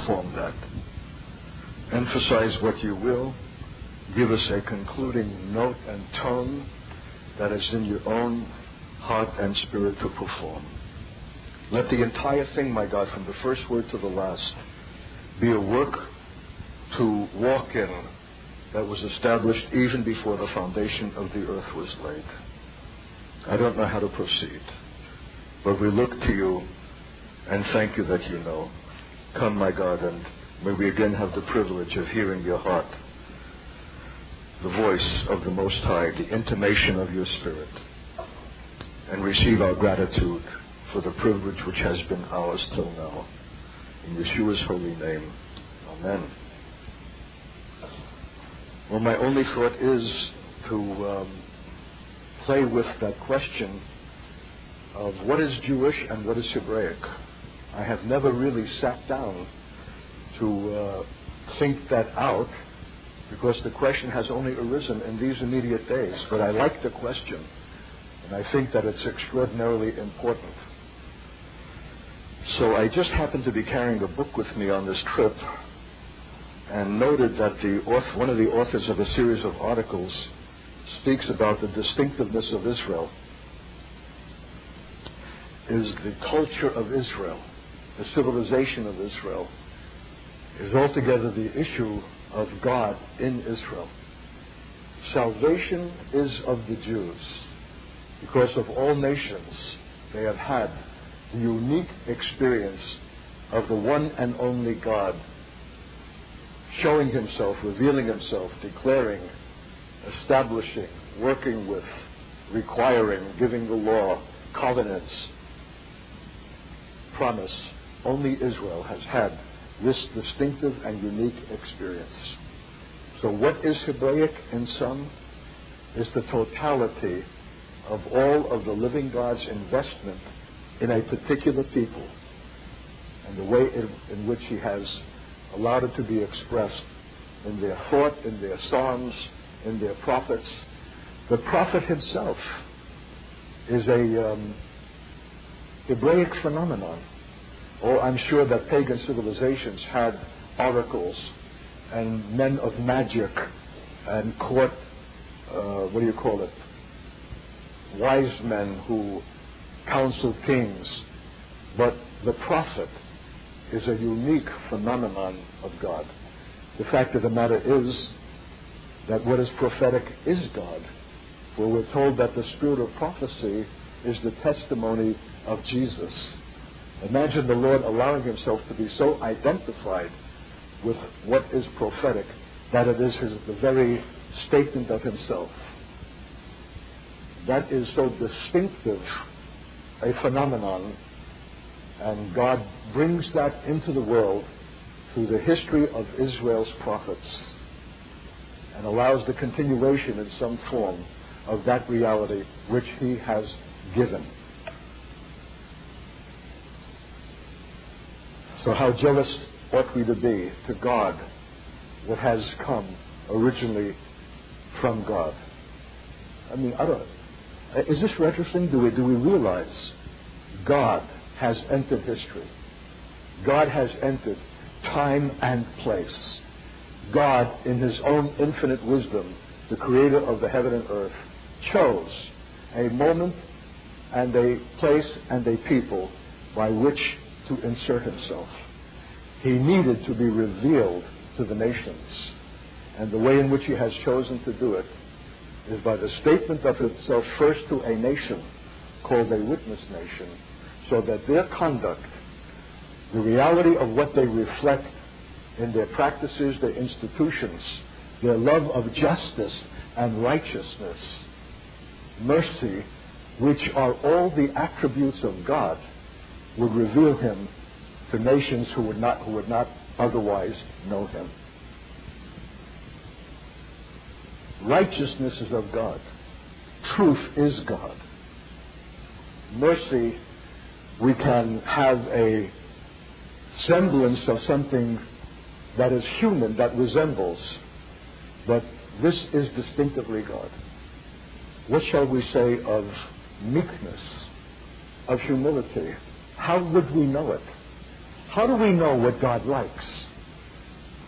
perform that. Emphasize what you will. Give us a concluding note and tone that is in your own heart and spirit to perform. Let the entire thing, my God, from the first word to the last, be a work to walk in that was established even before the foundation of the earth was laid. I don't know how to proceed, but we look to you and thank you that you know. Come, my God, and may we again have the privilege of hearing your heart, the voice of the Most High, the intimation of your Spirit, and receive our gratitude for the privilege which has been ours till now. In Yeshua's holy name, amen. Well, my only thought is to play with that question of what is Jewish and what is Hebraic. I have never really sat down to think that out, because the question has only arisen in these immediate days. But I like the question, and I think that it's extraordinarily important. So I just happened to be carrying a book with me on this trip, and noted that one of the authors of a series of articles speaks about the distinctiveness of Israel is the culture of Israel, the civilization of Israel, is altogether the issue of God in Israel. Salvation is of the Jews, because of all nations they have had the unique experience of the one and only God showing himself, revealing himself, declaring, establishing, working with, requiring, giving the law, covenants, promise. Only Israel has had this distinctive and unique experience. So what is Hebraic in sum? Is the totality of all of the living God's investment in a particular people, and the way in which he has allowed it to be expressed in their thought, in their songs, in their prophets. The prophet himself is a Hebraic phenomenon. Oh, I'm sure that pagan civilizations had oracles and men of magic and court, wise men who counseled kings. But the prophet is a unique phenomenon of God. The fact of the matter is that what is prophetic is God. For we're told that the spirit of prophecy is the testimony of Jesus. Imagine the Lord allowing himself to be so identified with what is prophetic that it is the very statement of himself. That is so distinctive a phenomenon, and God brings that into the world through the history of Israel's prophets and allows the continuation in some form of that reality which he has given. So how jealous ought we to be to God, what has come originally from God? I mean, is this interesting? Do we realize God has entered history? God has entered time and place. God, in his own infinite wisdom, the creator of the heaven and earth, chose a moment and a place and a people by which to insert himself. He needed to be revealed to the nations. And the way in which he has chosen to do it is by the statement of himself first to a nation called a witness nation, so that their conduct, the reality of what they reflect in their practices, their institutions, their love of justice and righteousness, mercy, which are all the attributes of God, would reveal him to nations who would not otherwise know him. Righteousness is of God. Truth is God. Mercy, we can have a semblance of something that is human, that resembles, but this is distinctively God. What shall we say of meekness, of humility? How would we know it? How do we know what God likes?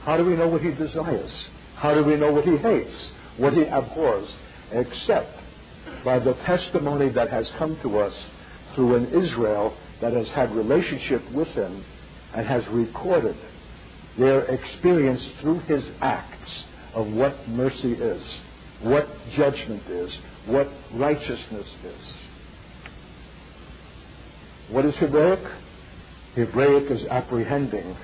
How do we know what he desires? How do we know what he hates, what he abhors, except by the testimony that has come to us through an Israel that has had relationship with him and has recorded their experience through his acts of what mercy is, what judgment is, what righteousness is. What is Hebraic? Hebraic is apprehending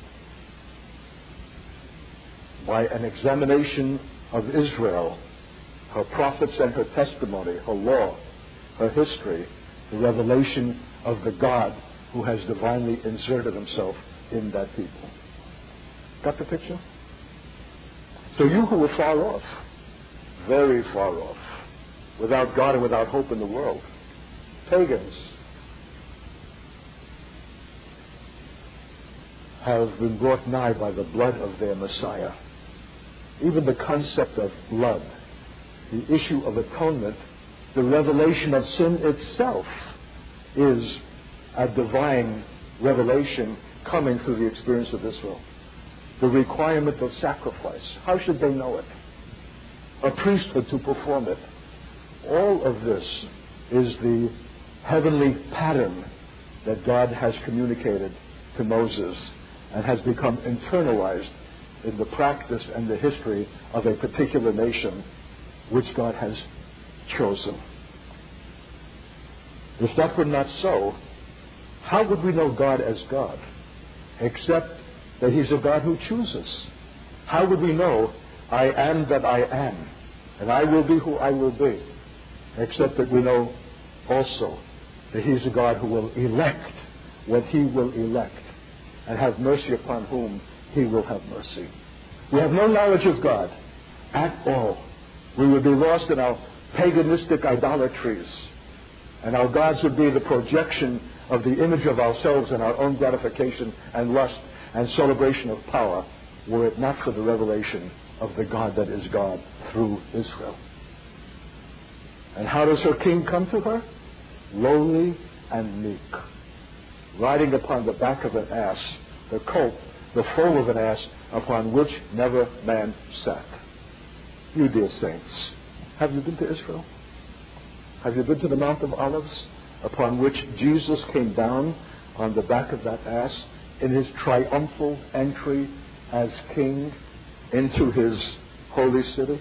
by an examination of Israel, her prophets and her testimony, her law, her history, the revelation of the God who has divinely inserted himself in that people. Got the picture? So you who were far off, very far off, without God and without hope in the world, pagans, have been brought nigh by the blood of their Messiah. Even the concept of blood, the issue of atonement, the revelation of sin itself is a divine revelation coming through the experience of Israel. The requirement of sacrifice. How should they know it? A priesthood to perform it. All of this is the heavenly pattern that God has communicated to Moses and has become internalized in the practice and the history of a particular nation which God has chosen. If that were not so, how would we know God as God? Except that he's a God who chooses. How would we know I am that I am, and I will be who I will be? Except that we know also that he's a God who will elect what he will elect and have mercy upon whom he will have mercy. We have no knowledge of God at all. We would be lost in our paganistic idolatries, and our gods would be the projection of the image of ourselves and our own gratification and lust and celebration of power, were it not for the revelation of the God that is God through Israel. And how does her king come to her? Lowly and meek, riding upon the back of an ass, the colt, the foal of an ass, upon which never man sat. You dear saints, have you been to Israel? Have you been to the Mount of Olives, upon which Jesus came down on the back of that ass in his triumphal entry as king into his holy city?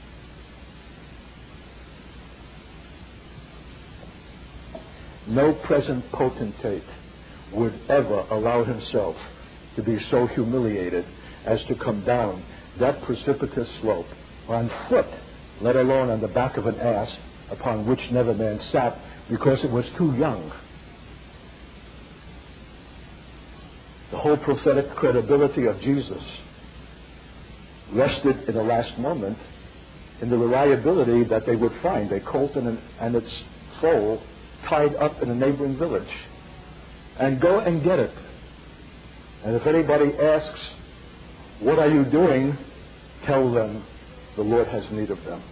No present potentate would ever allow himself to be so humiliated as to come down that precipitous slope on foot, let alone on the back of an ass upon which never man sat, because it was too young. The whole prophetic credibility of Jesus rested in the last moment in the reliability that they would find a colt and its foal tied up in a neighboring village, and go and get it. And if anybody asks, what are you doing? Tell them the Lord has need of them.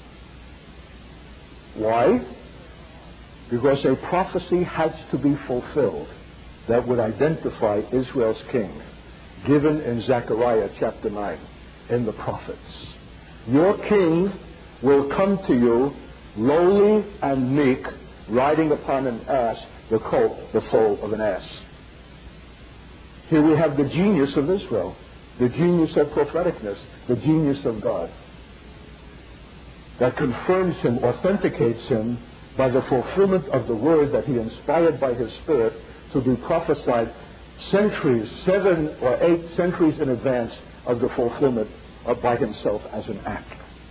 Why? Because a prophecy has to be fulfilled that would identify Israel's king, given in Zechariah chapter 9 in the prophets. Your king will come to you lowly and meek, riding upon an ass, the colt, the foal of an ass. Here we have the genius of Israel, the genius of propheticness, the genius of God, that confirms him, authenticates him by the fulfillment of the word that he inspired by his Spirit to be prophesied centuries, 7 or 8 centuries in advance of the fulfillment by himself as an act.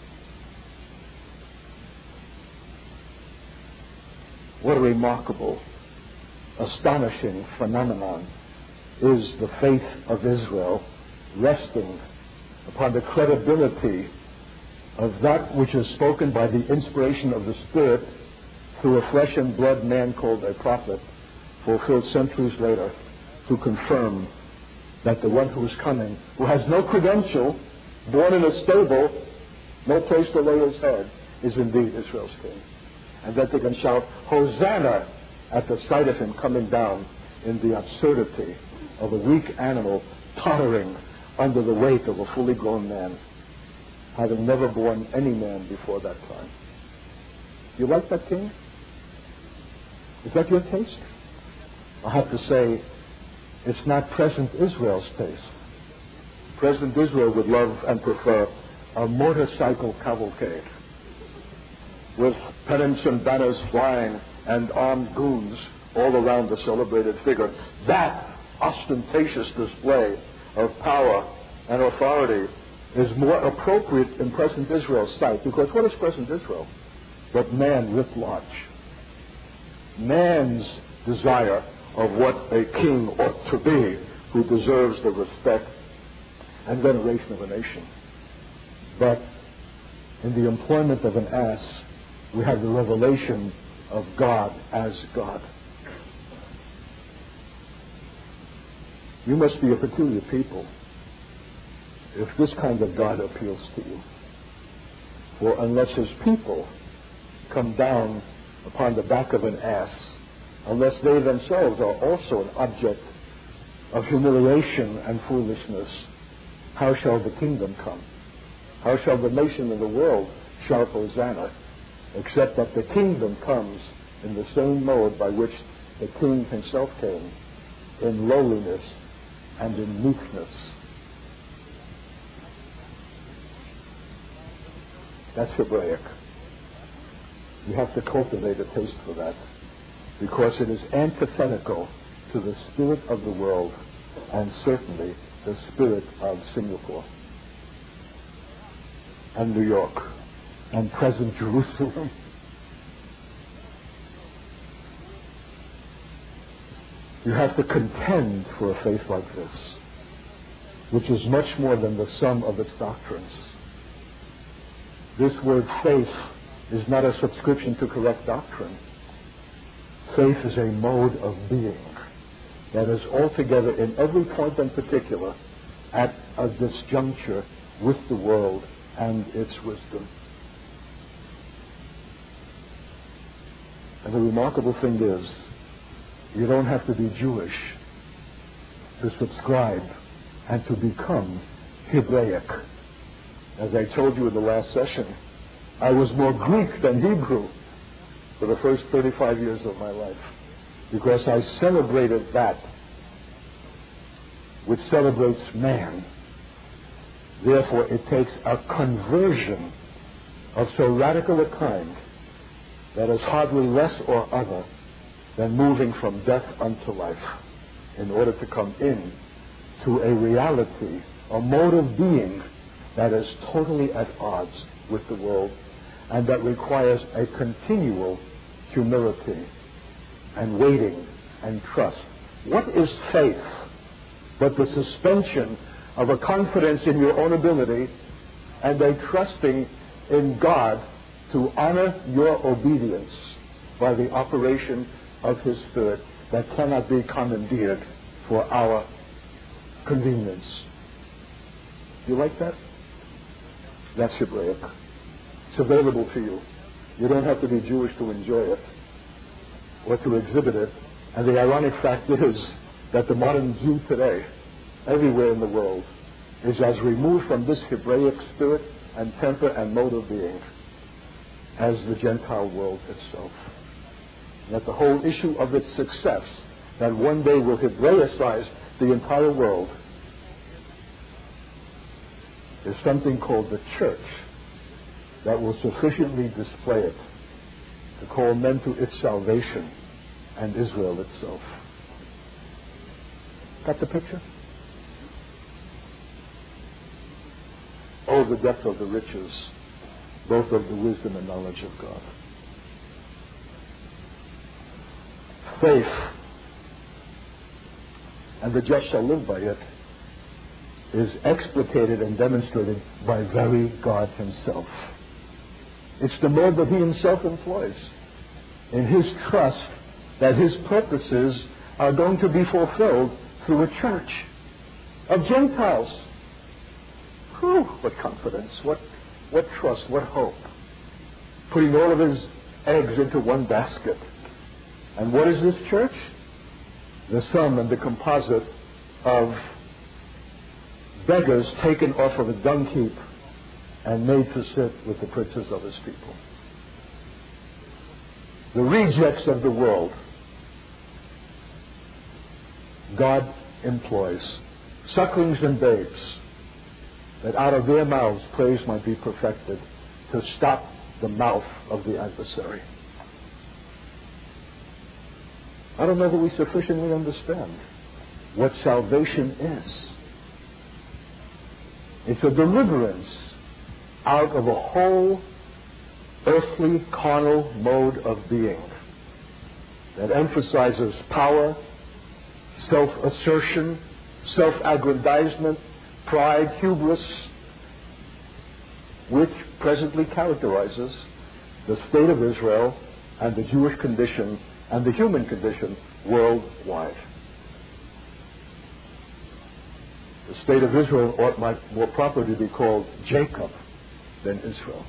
What a remarkable, astonishing phenomenon is the faith of Israel, resting upon the credibility of that which is spoken by the inspiration of the Spirit through a flesh and blood man called a prophet, fulfilled centuries later, to confirm that the one who is coming, who has no credential, born in a stable, no place to lay his head, is indeed Israel's king. And that they can shout, Hosanna, at the sight of him coming down in the absurdity of a weak animal tottering under the weight of a fully grown man, having never borne any man before that time. You like that king? Is that your taste? I have to say, it's not present Israel's taste. Present Israel would love and prefer a motorcycle cavalcade with pennants and banners flying and armed goons all around the celebrated figure. That ostentatious display of power and authority is more appropriate in present Israel's sight, because what is present Israel but man writ large? Man's desire of what a king ought to be, who deserves the respect and veneration of a nation. But in the employment of an ass, we have the revelation of God as God. You must be a peculiar people if this kind of God appeals to you. For unless his people come down upon the back of an ass, unless they themselves are also an object of humiliation and foolishness, how shall the kingdom come? How shall the nation of the world shout Hosanna, except that the kingdom comes in the same mode by which the king himself came, in lowliness and in meekness? That's Hebraic. You have to cultivate a taste for that, because it is antithetical to the spirit of the world and certainly the spirit of Singapore and New York and present Jerusalem. You have to contend for a faith like this, which is much more than the sum of its doctrines. This word faith is not a subscription to correct doctrine. Faith is a mode of being that is altogether, in every point and particular, at a disjuncture with the world and its wisdom. And the remarkable thing is, you don't have to be Jewish to subscribe and to become Hebraic. As I told you in the last session, I was more Greek than Hebrew for the first 35 years of my life, because I celebrated that which celebrates man. Therefore, it takes a conversion of so radical a kind that is hardly less or other than moving from death unto life, in order to come in to a reality, a mode of being that is totally at odds with the world, and that requires a continual humility and waiting and trust. What is faith but the suspension of a confidence in your own ability and a trusting in God to honor your obedience by the operation of his Spirit that cannot be commandeered for our convenience? You like that? That's Hebraic. It's available to you. You don't have to be Jewish to enjoy it or to exhibit it. And the ironic fact is that the modern Jew today, everywhere in the world, is as removed from this Hebraic spirit and temper and mode of being as the Gentile world itself. And that the whole issue of its success, that one day will Hebraicize the entire world, is something called the church that will sufficiently display it to call men to its salvation and Israel itself. Got the picture? Oh, the depth of the riches, both of the wisdom and knowledge of God. Faith, and the just shall live by it, is explicated and demonstrated by very God himself. It's the mode that he himself employs in his trust that his purposes are going to be fulfilled through a church of Gentiles. Whew, what confidence, what trust, what hope. Putting all of his eggs into one basket. And what is this church? The sum and the composite of beggars taken off of a dung heap and made to sit with the princes of his people. The rejects of the world, God employs, sucklings and babes, that out of their mouths praise might be perfected, to stop the mouth of the adversary. I don't know that we sufficiently understand what salvation is. It's a deliverance out of a whole earthly, carnal mode of being that emphasizes power, self-assertion, self-aggrandizement, pride, hubris, which presently characterizes the state of Israel and the Jewish condition and the human condition worldwide. The state of Israel ought more properly be called Jacob than Israel.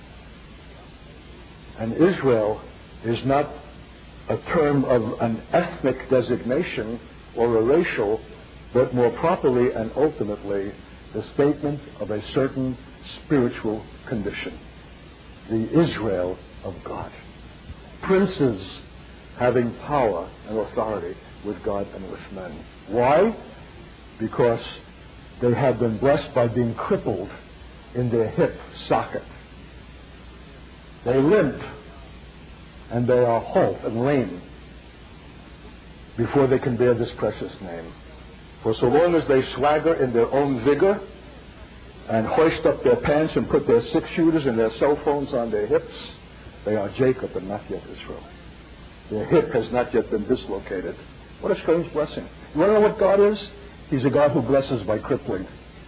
And Israel is not a term of an ethnic designation or a racial, but more properly and ultimately the statement of a certain spiritual condition. The Israel of God. Princes having power and authority with God and with men. Why? Because they have been blessed by being crippled in their hip socket. They limp and they are halt and lame before they can bear this precious name. For so long as they swagger in their own vigor and hoist up their pants and put their six-shooters and their cell phones on their hips, they are Jacob and not yet Israel. Their hip has not yet been dislocated. What a strange blessing. You want to know what God is? He's a God who blesses by crippling.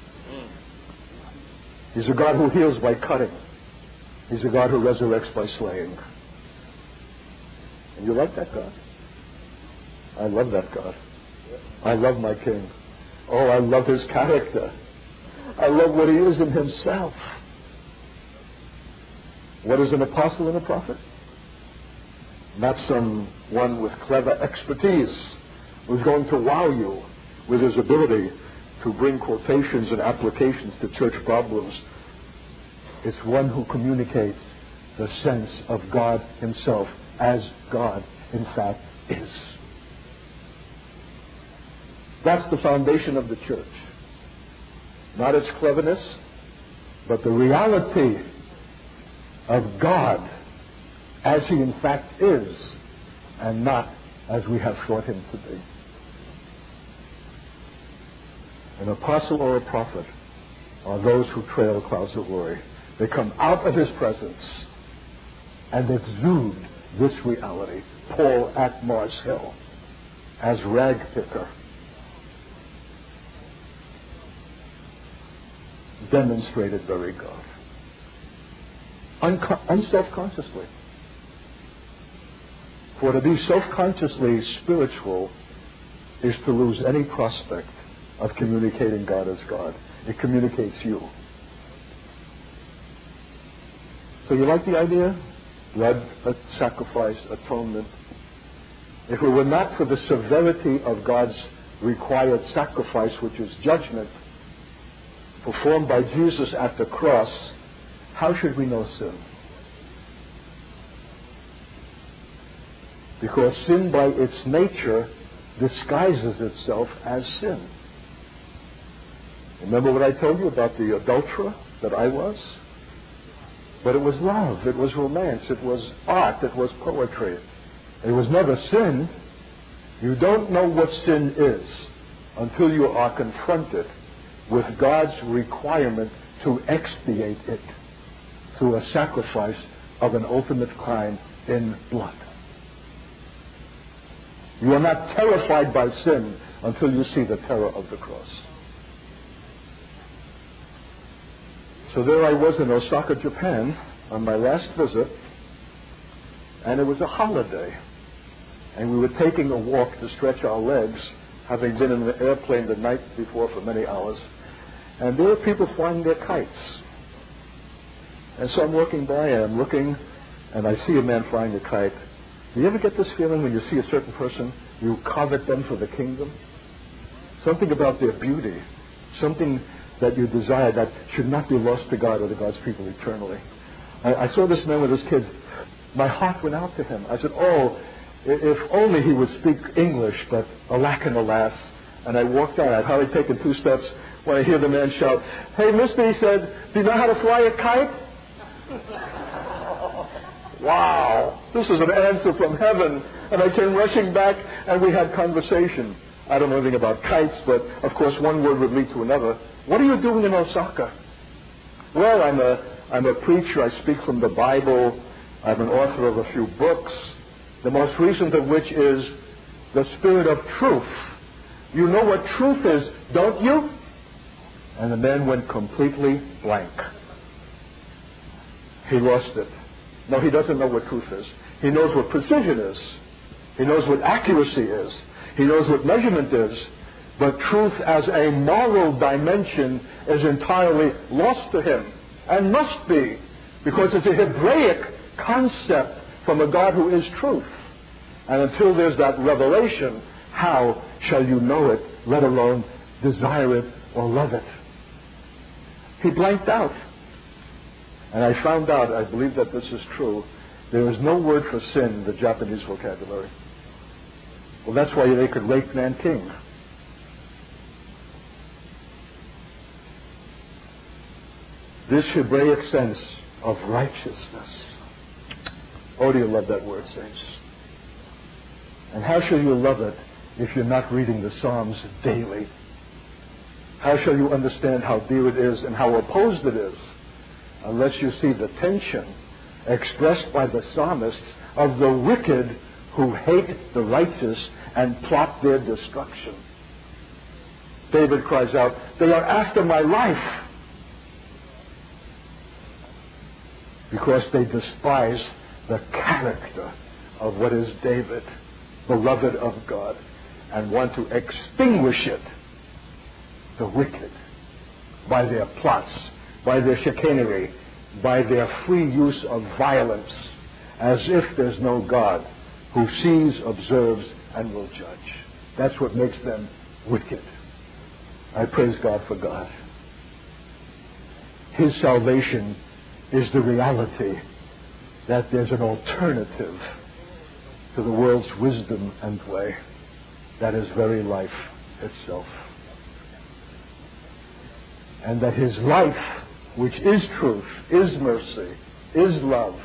He's a God who heals by cutting. He's a God who resurrects by slaying. And you like that God? I love that God. I love my King. Oh, I love his character. I love what he is in himself. What is an apostle and a prophet? Not someone with clever expertise who's going to wow you with his ability to bring quotations and applications to church problems. It's one who communicates the sense of God himself as God, in fact, is. That's the foundation of the church. Not its cleverness, but the reality of God as he in fact is, and not as we have thought him to be. An apostle or a prophet are those who trail clouds of glory. They come out of his presence and exude this reality. Paul at Mars Hill as rag picker demonstrated very God. Unself-consciously. For to be self-consciously spiritual is to lose any prospect of communicating God as God. It communicates you. So you like the idea? Blood, sacrifice, atonement. If it were not for the severity of God's required sacrifice, which is judgment, performed by Jesus at the cross, how should we know sin? Because sin by its nature disguises itself as sin. Remember what I told you about the adulterer that I was? But it was love, it was romance, it was art, it was poetry. It was never sin. You don't know what sin is until you are confronted with God's requirement to expiate it through a sacrifice of an ultimate crime in blood. You are not terrified by sin until you see the terror of the cross. So there I was in Osaka, Japan, on my last visit, and it was a holiday. And we were taking a walk to stretch our legs, having been in the airplane the night before for many hours. And there were people flying their kites. And so I'm walking by and I'm looking, and I see a man flying a kite. Do you ever get this feeling when you see a certain person, you covet them for the kingdom? Something about their beauty, something that you desire that should not be lost to God or to God's people eternally. I saw this man with his kids. My heart went out to him. I said, oh, if only he would speak English, but alack and alas. And I walked out. I'd hardly taken 2 steps when I hear the man shout, hey, mister, he said, do you know how to fly a kite? Wow, this is an answer from heaven. And I came rushing back, and we had conversation. I don't know anything about kites, but of course one word would lead to another. What are you doing in Osaka? Well, I'm a preacher. I speak from the Bible. I'm an author of a few books, the most recent of which is The Spirit of Truth. You know what truth is, don't you? And the man went completely blank. He lost it. No, he doesn't know what truth is. He knows what precision is. He knows what accuracy is. He knows what measurement is. But truth as a moral dimension is entirely lost to him, and must be, because it's a Hebraic concept from a God who is truth. And until there's that revelation, how shall you know it, let alone desire it or love it? He blanked out. And I found out, I believe that this is true, there is no word for sin in the Japanese vocabulary. Well, that's why they could rape Nanking. This Hebraic sense of righteousness. Oh, do you love that word, saints? And how shall you love it if you're not reading the Psalms daily? How shall you understand how dear it is and how opposed it is unless you see the tension expressed by the psalmists of the wicked who hate the righteous and plot their destruction? David cries out, they are after my life, because they despise the character of what is David, beloved of God, and want to extinguish it, the wicked, by their plots, by their chicanery, by their free use of violence, as if there's no God who sees, observes, and will judge. That's what makes them wicked. I praise God for God. His salvation is the reality that there's an alternative to the world's wisdom and way. That is very life itself. And that his life, which is truth, is mercy, is love,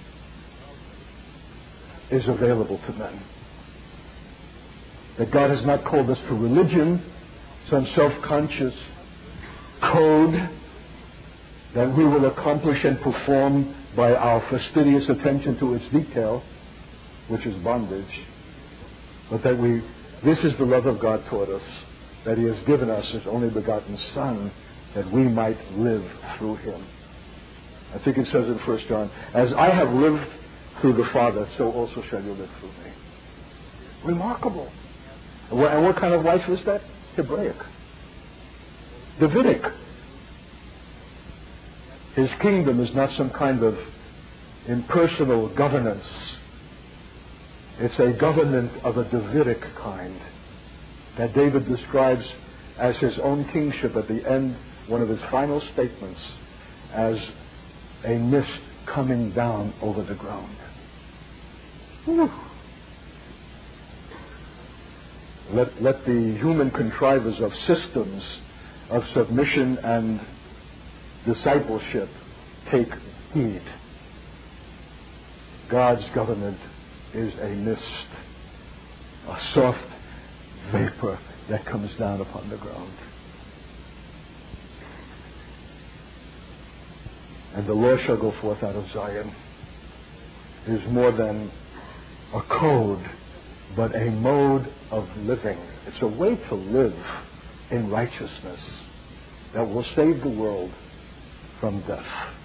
is available to men. That God has not called us to religion, some self-conscious code that we will accomplish and perform by our fastidious attention to its detail, which is bondage, but that this is the love of God toward us, that he has given us his only begotten Son, that we might live through him. I think it says in 1 John, as I have lived through the Father, so also shall you live through me. Remarkable. And what kind of life is that? Hebraic. Davidic. His kingdom is not some kind of impersonal governance. It's a government of a Davidic kind that David describes as his own kingship at the end, one of his final statements, as a mist coming down over the ground. Whew. Let the human contrivers of systems of submission and discipleship take heed. God's government is a mist, a soft vapor that comes down upon the ground. And the law shall go forth out of Zion is more than a code, but a mode of living. It's a way to live in righteousness that will save the world from death,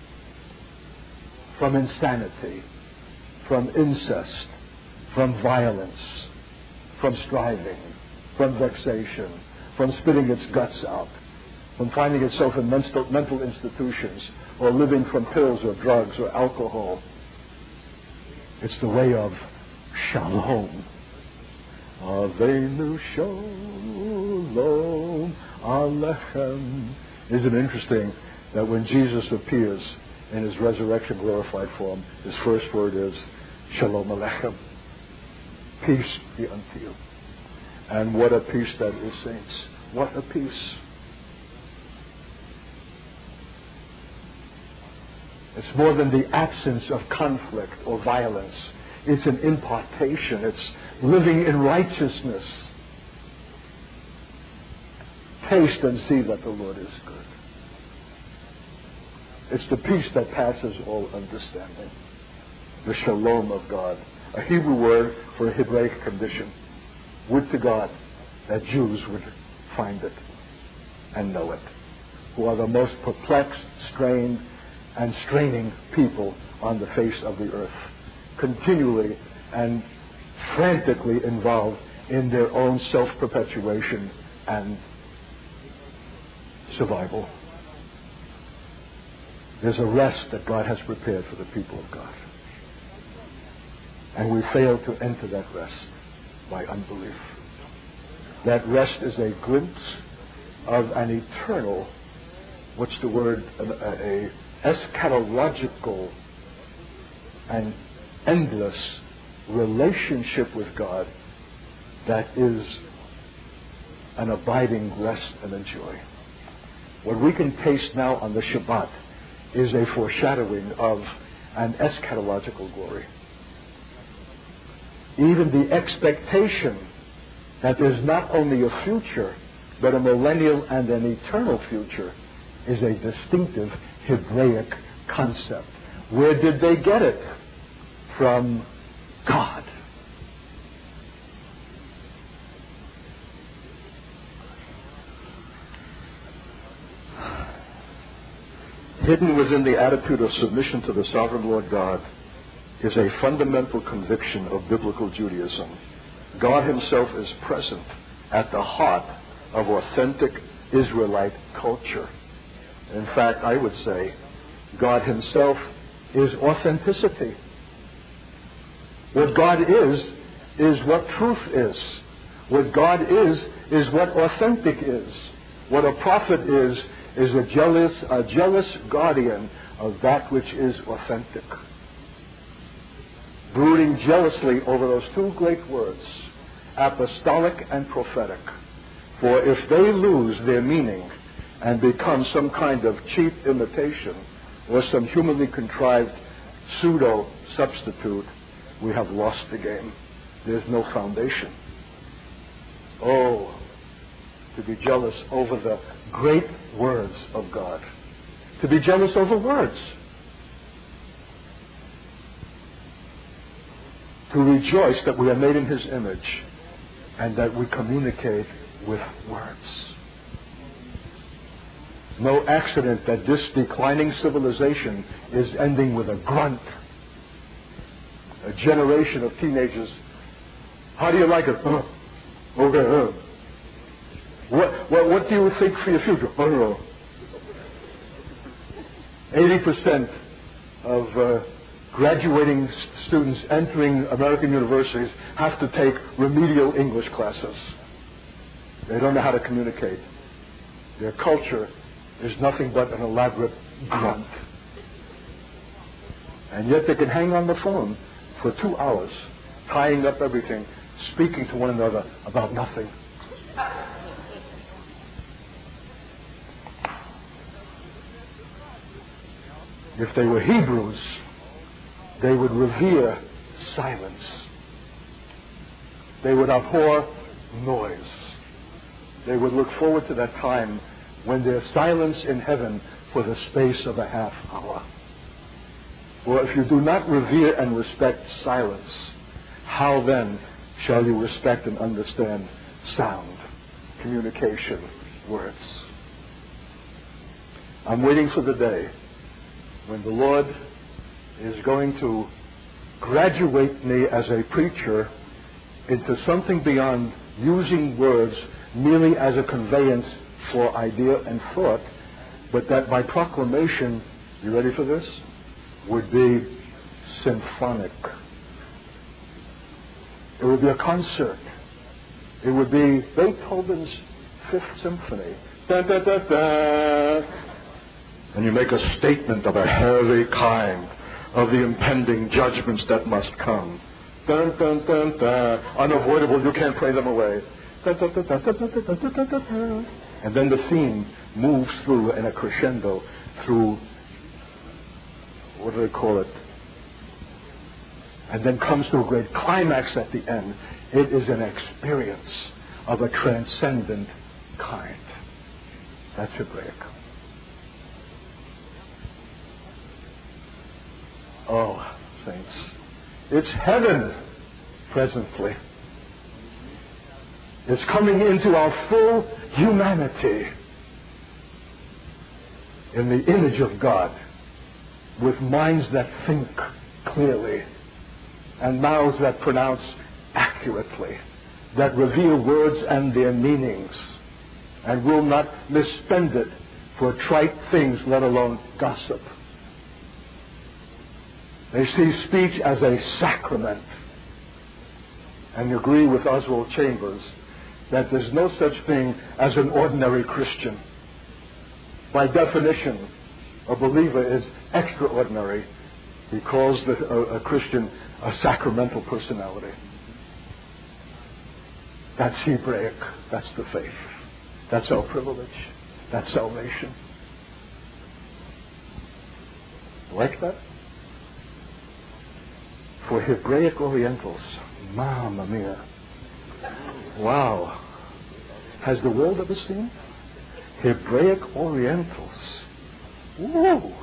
from insanity, from incest, from violence, from striving, from vexation, from spitting its guts out, from finding itself in mental institutions, or living from pills or drugs or alcohol. It's the way of shalom. Avenu shalom Alechem Isn't it interesting that when Jesus appears in his resurrection glorified form, his first word is, Shalom Aleichem. Peace be unto you. And what a peace that is, saints. What a peace. It's more than the absence of conflict or violence. It's an impartation. It's living in righteousness. Taste and see that the Lord is good. It's the peace that passes all understanding. The shalom of God. A Hebrew word for a Hebraic condition. Would to God that Jews would find it and know it, who are the most perplexed, strained, and straining people on the face of the earth, continually and frantically involved in their own self-perpetuation and survival. There's a rest that God has prepared for the people of God. And we fail to enter that rest by unbelief. That rest is a glimpse of an eternal, what's the word, a eschatological and endless relationship with God that is an abiding rest and a joy. What we can taste now on the Shabbat is a foreshadowing of an eschatological glory. Even the expectation that there's not only a future, but a millennial and an eternal future is a distinctive Hebraic concept. Where did they get it? From God. Hidden within the attitude of submission to the sovereign Lord God is a fundamental conviction of biblical Judaism. God himself is present at the heart of authentic Israelite culture. In fact, I would say God himself is authenticity. What God is what truth is. What God is what authentic is. What a prophet is a jealous guardian of that which is authentic. Brooding jealously over those two great words, apostolic and prophetic. For if they lose their meaning and become some kind of cheap imitation or some humanly contrived pseudo substitute, we have lost the game. There's no foundation. Oh, to be jealous over the great words of God. To be jealous over words. To rejoice that we are made in his image and that we communicate with words. No accident that this declining civilization is ending with a grunt. A generation of teenagers. How do you like it? Okay. What do you think for your future? I don't know. 80% of graduating students entering American universities have to take remedial English classes. They don't know how to communicate. Their culture is nothing but an elaborate grunt. And yet they can hang on the phone for 2 hours, tying up everything, speaking to one another about nothing. If they were Hebrews, they would revere silence. They would abhor noise. They would look forward to that time when there's silence in heaven for the space of a half hour. For if you do not revere and respect silence, how then shall you respect and understand sound, communication, words? I'm waiting for the day when the Lord is going to graduate me as a preacher into something beyond using words merely as a conveyance for idea and thought, but that my proclamation, you ready for this, would be symphonic. It would be a concert. It would be Beethoven's Fifth Symphony Dun, dun, dun, dun. And you make a statement of a heavy kind of the impending judgments that must come. Dun, dun, dun, dun. Unavoidable, you can't pray them away. Dun, dun, dun, dun, dun, dun, dun, dun, dun, dun. And then the theme moves through in a crescendo through, what do they call it? And then comes to a great climax at the end. It is an experience of a transcendent kind. That's Hebraic. Oh, saints, it's heaven presently. It's coming into our full humanity in the image of God, with minds that think clearly and mouths that pronounce accurately, that reveal words and their meanings, and will not misspend it for trite things, let alone gossip. They see speech as a sacrament, and agree with Oswald Chambers that there's no such thing as an ordinary Christian. By definition, a believer is extraordinary. He calls a Christian a sacramental personality. That's Hebraic. That's the faith. That's our privilege. That's salvation. Like that? For Hebraic Orientals, Mamma mia. Wow. Has the world ever seen Hebraic Orientals? Woo!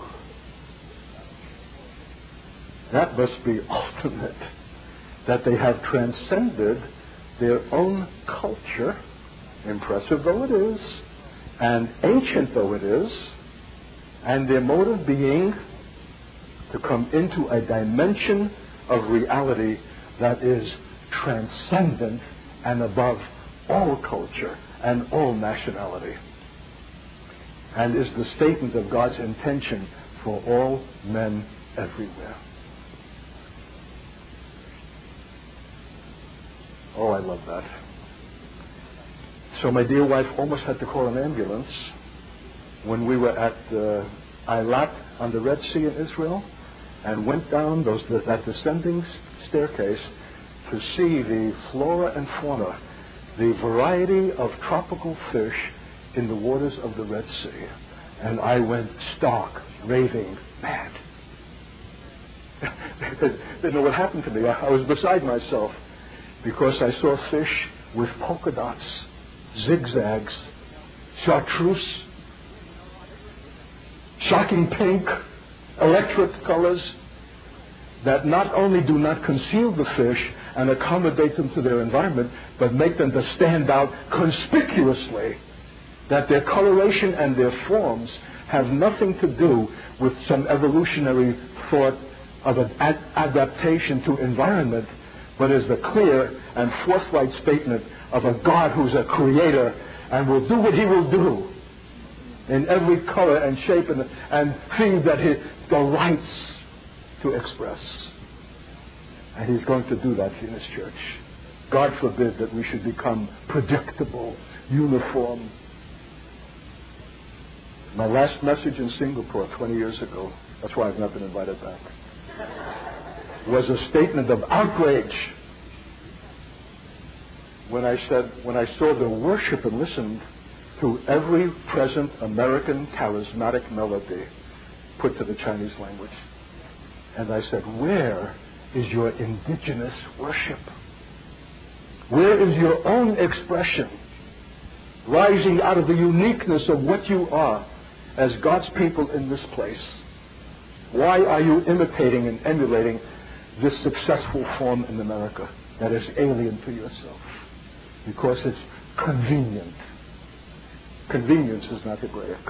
That must be ultimate. That they have transcended their own culture, impressive though it is, and ancient though it is, and their mode of being to come into a dimension of reality that is transcendent and above all culture and all nationality, and is the statement of God's intention for all men everywhere. Oh, I love that. So my dear wife almost had to call an ambulance when we were at Eilat on the Red Sea in Israel, and went down that descending staircase to see the flora and fauna, the variety of tropical fish in the waters of the Red Sea. And I went stark, raving, mad. You know what happened to me? I was beside myself because I saw fish with polka dots, zigzags, chartreuse, shocking pink, electric colors that not only do not conceal the fish and accommodate them to their environment, but make them to stand out conspicuously, that their coloration and their forms have nothing to do with some evolutionary thought of an adaptation to environment, but is the clear and forthright statement of a God who's a creator and will do what he will do in every color and shape and thing that he delights to express. And he's going to do that in his church. God forbid that we should become predictable, uniform. My last message in Singapore 20 years ago, that's why I've not been invited back, was a statement of outrage when I saw the worship and listened to every present American charismatic melody put to the Chinese language. And I said, where is your indigenous worship? Where is your own expression rising out of the uniqueness of what you are as God's people in this place? Why are you imitating and emulating this successful form in America that is alien to yourself? Because it's convenient. Convenience is not Hebraic.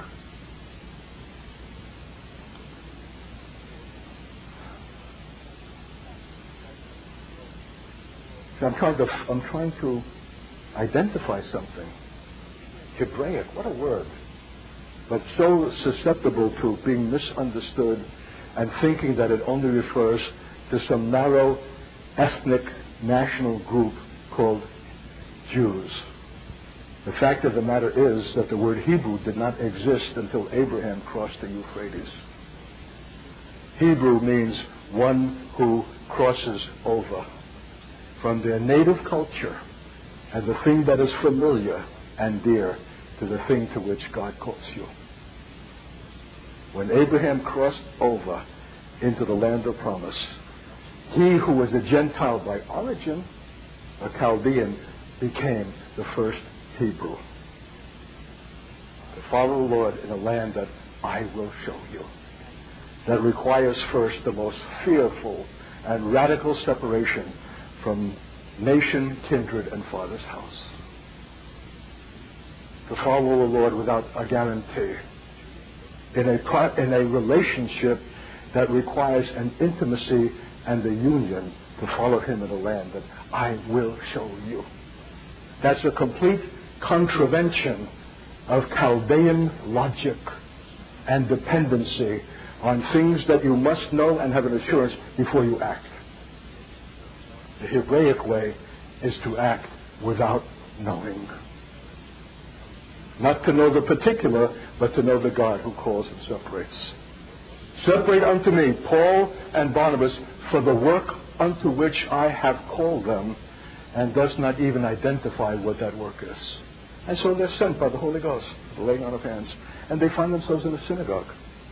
So I'm trying to identify something. Hebraic, what a word. But so susceptible to being misunderstood and thinking that it only refers to some narrow ethnic national group called Jews. The fact of the matter is that the word Hebrew did not exist until Abraham crossed the Euphrates. Hebrew means one who crosses over from their native culture and the thing that is familiar and dear to the thing to which God calls you. When Abraham crossed over into the land of promise, he who was a Gentile by origin, a Chaldean, became the first Hebrew. To follow the Lord in a land that I will show you. That requires first the most fearful and radical separation from nation, kindred, and father's house. To follow the Lord without a guarantee. In a relationship that requires an intimacy and a union to follow him in a land that I will show you. That's a complete contravention of Chaldean logic and dependency on things that you must know and have an assurance before you act. The Hebraic way is to act without knowing. Not to know the particular, but to know the God who calls and separates. Separate unto me Paul and Barnabas for the work unto which I have called them, and does not even identify what that work is. And so they're sent by the Holy Ghost, the laying on of hands, and they find themselves in a synagogue.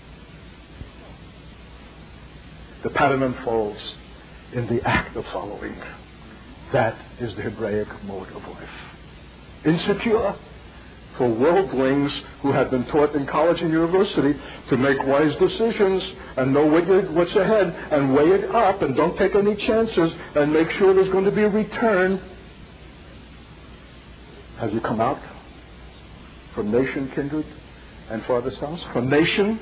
The pattern unfolds in the act of following. That is the Hebraic mode of life. Insecure for worldlings who have been taught in college and university to make wise decisions and know what's ahead and weigh it up and don't take any chances and make sure there's going to be a return. Have you come out from nation, kindred, and father's house? From nation,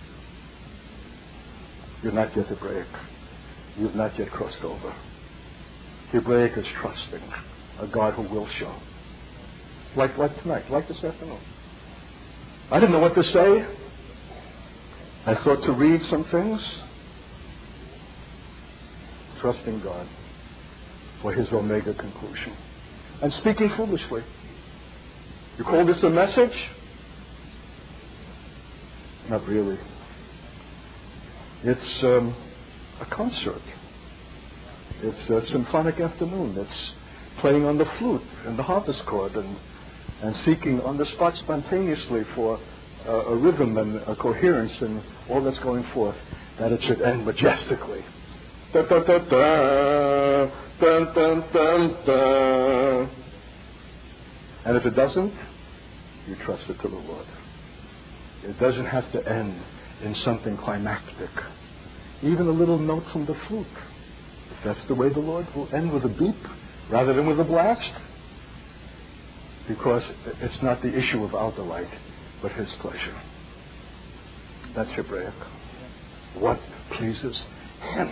you're not yet Hebraic. You've not yet crossed over. Hebraic is trusting a God who will show. Like tonight, like this afternoon. I didn't know what to say. I thought to read some things. Trusting God for his omega conclusion. And speaking foolishly. You call this a message? Not really. It's a concert. It's a symphonic afternoon. It's playing on the flute and the harpsichord and seeking on the spot spontaneously for a rhythm and a coherence and all that's going forth, that it should end majestically. Da, da, da, da, dun, dun, dun, dun. And if it doesn't, you trust it to the Lord. It doesn't have to end in something climactic. Even a little note from the flute. If that's the way the Lord will end with a beep rather than with a blast, because it's not the issue of our delight, but his pleasure. That's Hebraic. What pleases him.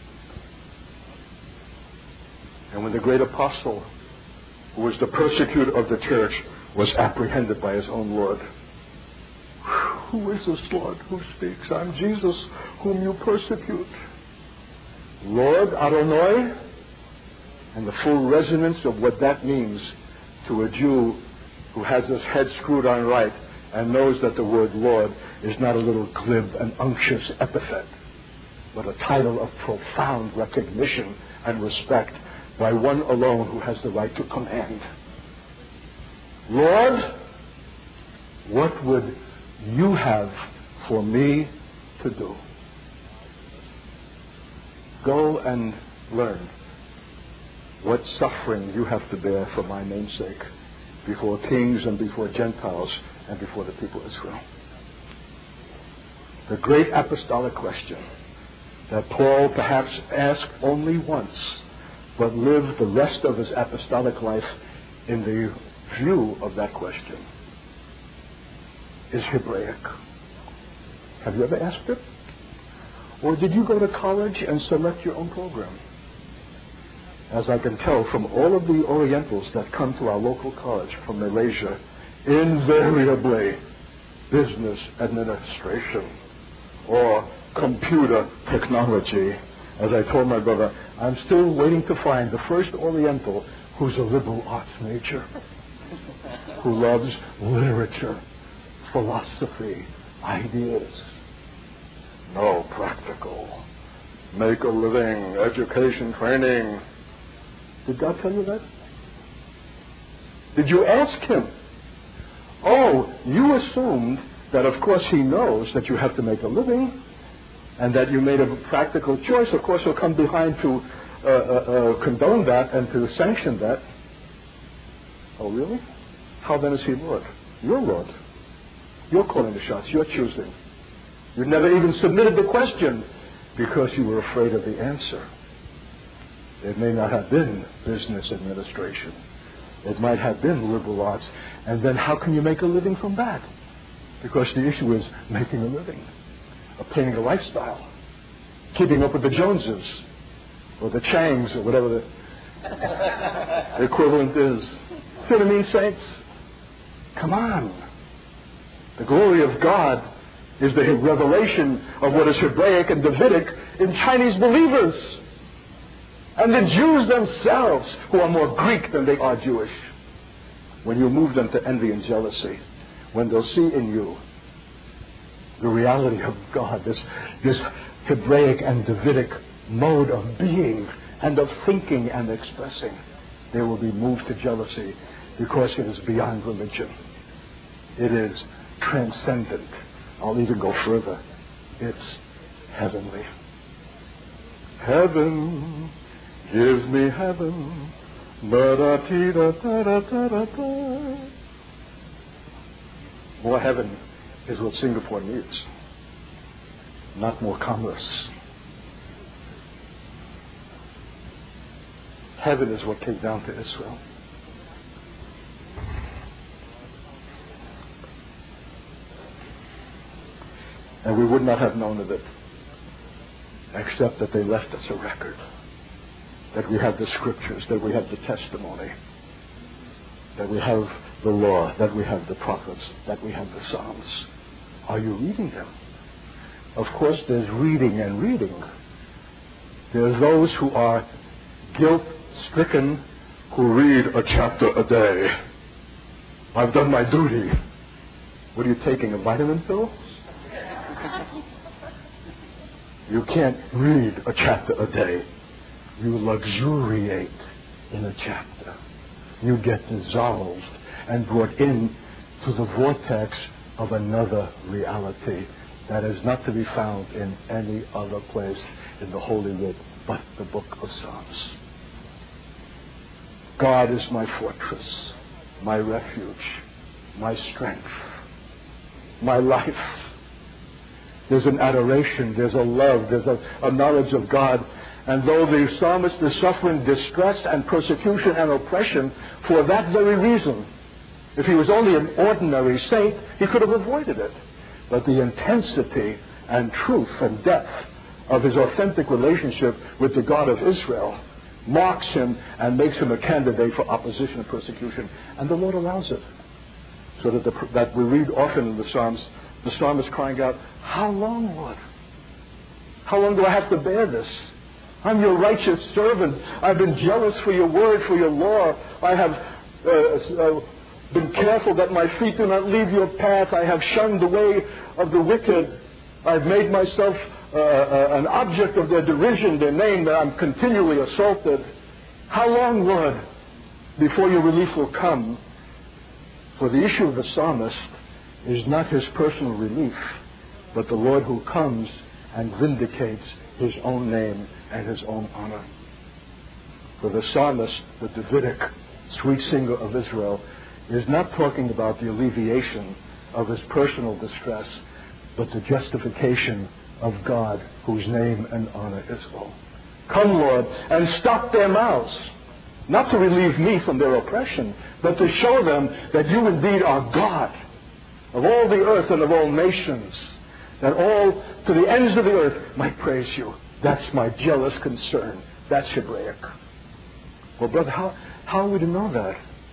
And when the great apostle, who was the persecutor of the church, was apprehended by his own Lord, who is this Lord who speaks? I'm Jesus, whom you persecute. Lord, Adonai, and the full resonance of what that means to a Jew who has his head screwed on right and knows that the word Lord is not a little glib and unctuous epithet, but a title of profound recognition and respect by one alone who has the right to command. Lord, what would you have for me to do? Go and learn what suffering you have to bear for my name's sake before kings and before Gentiles and before the people of Israel. The great apostolic question that Paul perhaps asked only once, but lived the rest of his apostolic life in the view of that question, is Hebraic. Have you ever asked it? Or did you go to college and select your own program? As I can tell from all of the Orientals that come to our local college from Malaysia, invariably business administration or computer technology. As I told my brother, I'm still waiting to find the first Oriental who's a liberal arts major. who loves literature, philosophy, ideas. No, practical. Make a living, education, training. Did God tell you that? Did you ask him? Oh, you assumed that of course he knows that you have to make a living and that you made a practical choice. Of course he'll come behind to condone that and to sanction that. Oh, really? How then is he Lord? Your Lord. You're calling the shots. You're choosing. You never even submitted the question because you were afraid of the answer. It may not have been business administration. It might have been liberal arts. And then how can you make a living from that? Because the issue is making a living, obtaining a lifestyle, keeping up with the Joneses or the Changs or whatever the equivalent is. See what I mean, saints? Come on. The glory of God is the revelation of what is Hebraic and Davidic in Chinese believers. And the Jews themselves, who are more Greek than they are Jewish. When you move them to envy and jealousy, when they'll see in you the reality of God, this Hebraic and Davidic mode of being and of thinking and expressing, they will be moved to jealousy because it is beyond religion. It is transcendent. I'll even go further. It's heavenly. Heaven, give me heaven. More heaven is what Singapore needs, not more commerce. Heaven is what came down to Israel. And we would not have known of it except that they left us a record, that we have the scriptures, that we have the testimony, that we have the law, that we have the prophets, that we have the Psalms. Are you reading them? Of course, there's reading and reading. There's those who are guilt-stricken who read a chapter a day. I've done my duty. What are you taking, a vitamin pill? You can't read a chapter a day. You luxuriate in a chapter. You get dissolved and brought in to the vortex of another reality that is not to be found in any other place in the Holy Writ but the book of Psalms. God is my fortress, my refuge, my strength, my life. There's an adoration, there's a love, there's a knowledge of God. And though the psalmist is suffering distress and persecution and oppression for that very reason, if he was only an ordinary saint, he could have avoided it. But the intensity and truth and depth of his authentic relationship with the God of Israel marks him and makes him a candidate for opposition and persecution. And the Lord allows it. So that we read often in the Psalms, the psalmist crying out, "How long, Lord? How long do I have to bear this? I'm your righteous servant. I've been jealous for your word, for your law. I have been careful that my feet do not leave your path. I have shunned the way of the wicked. I've made myself an object of their derision, their name, that I'm continually assaulted. How long, Lord, before your relief will come?" For the issue of the psalmist is not his personal relief, but the Lord who comes and vindicates his own name and his own honor. For the psalmist, the Davidic sweet singer of Israel, is not talking about the alleviation of his personal distress, but the justification of God, whose name and honor is all. Come, Lord, and stop their mouths, not to relieve me from their oppression, but to show them that you indeed are God of all the earth and of all nations, that all to the ends of the earth might praise you. That's my jealous concern. That's Hebraic. Well, brother, how are we to know that?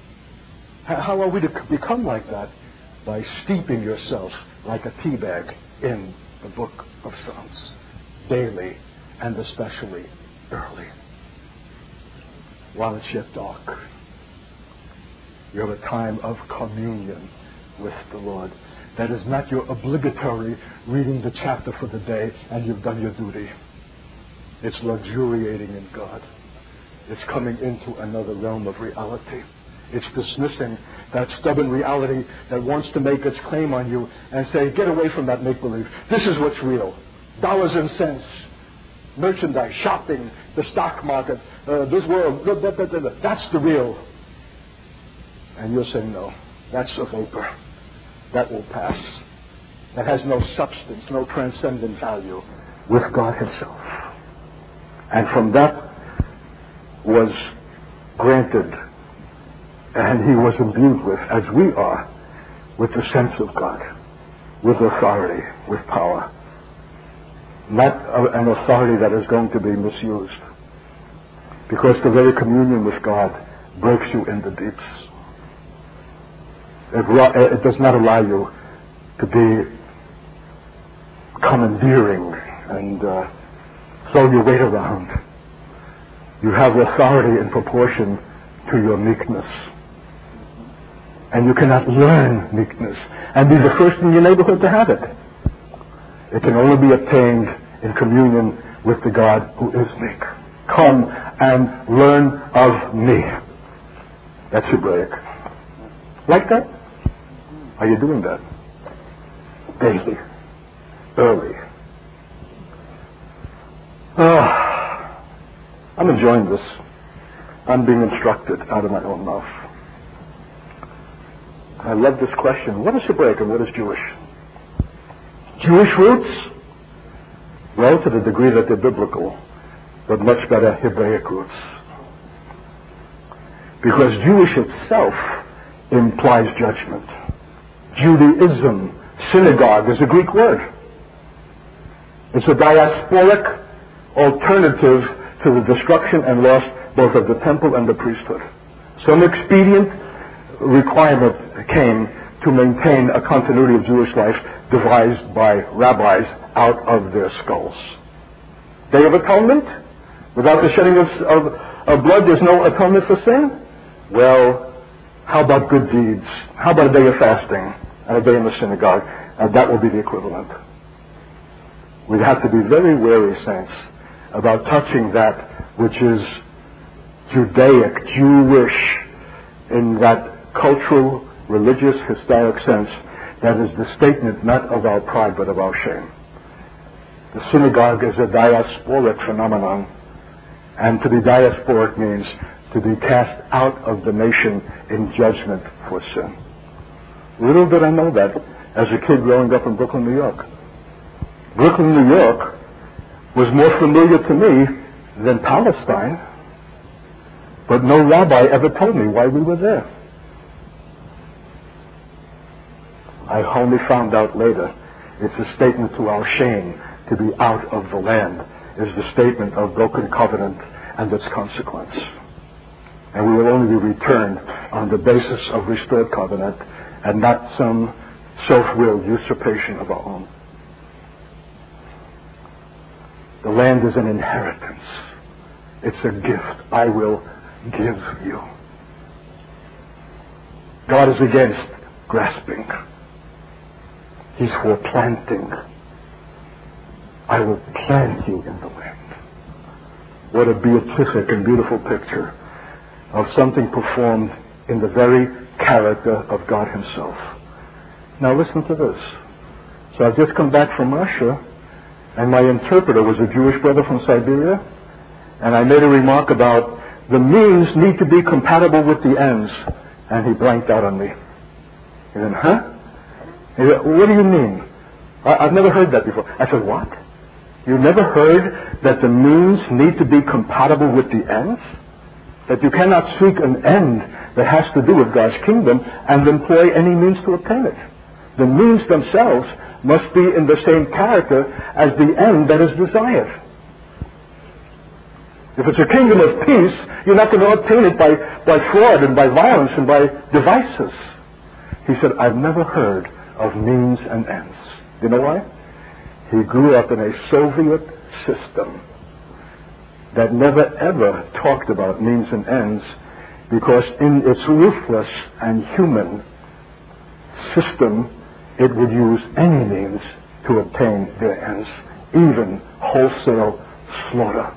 How are we to become like that? By steeping yourself like a tea bag in the book of Psalms, daily and especially early, while it's yet dark. You have a time of communion with the Lord. That is not your obligatory reading the chapter for the day and you've done your duty. It's luxuriating in God. It's coming into another realm of reality. It's dismissing that stubborn reality that wants to make its claim on you and say, get away from that make-believe. This is what's real. Dollars and cents, merchandise, shopping, the stock market, this world, that's the real. And you're saying, no, that's a vapor. That will pass. That has no substance, no transcendent value with God himself. And from that was granted, and he was imbued with, as we are, with the sense of God, with authority, with power. Not an authority that is going to be misused. Because the very communion with God breaks you in the deeps. It does not allow you to be commandeering and throw your weight around. You have authority in proportion to your meekness. And you cannot learn meekness and be the first in your neighborhood to have it. It can only be obtained in communion with the God who is meek. Come and learn of me. That's Hebraic. Like that? Are you doing that? Daily. Early. I'm enjoying this. I'm being instructed out of my own mouth. I love this question. What is Hebraic and what is Jewish? Jewish roots? Well, to the degree that they're biblical, but much better Hebraic roots. Because Jewish itself implies judgment. Judaism, synagogue, is a Greek word. It's a diasporic alternative to the destruction and loss both of the temple and the priesthood. Some expedient requirement came to maintain a continuity of Jewish life devised by rabbis out of their skulls. Day of Atonement? Without the shedding of blood, there's no atonement for sin? Well, how about good deeds? How about a day of fasting and a day in the synagogue? That will be the equivalent. We have to be very wary, saints, about touching that which is Judaic, Jewish, in that cultural, religious, historic sense that is the statement not of our pride but of our shame. The synagogue is a diasporic phenomenon, and to be diasporic means to be cast out of the nation in judgment for sin. Little did I know that as a kid growing up in Brooklyn, New York. Brooklyn, New York was more familiar to me than Palestine, but no rabbi ever told me why we were there. I only found out later. It's a statement to our shame to be out of the land. Is the statement of broken covenant and its consequence. And we will only be returned on the basis of restored covenant and not some self-willed usurpation of our own. The land is an inheritance. It's a gift I will give you. God is against grasping. He's for planting. I will plant you in the land. What a beatific and beautiful picture of something performed in the very character of God himself. Now listen to this. So I've just come back from Russia, and my interpreter was a Jewish brother from Siberia, and I made a remark about the means need to be compatible with the ends, and he blanked out on me. He said, huh? He said, what do you mean? I've never heard that before. I said, what? You never heard that the means need to be compatible with the ends? That you cannot seek an end that has to do with God's kingdom and employ any means to obtain it. The means themselves must be in the same character as the end that is desired. If it's a kingdom of peace, you're not going to obtain it by fraud and by violence and by devices. He said, I've never heard of means and ends. You know why? He grew up in a Soviet system that never ever talked about means and ends. because in its ruthless and human system, it would use any means to obtain their ends, even wholesale slaughter.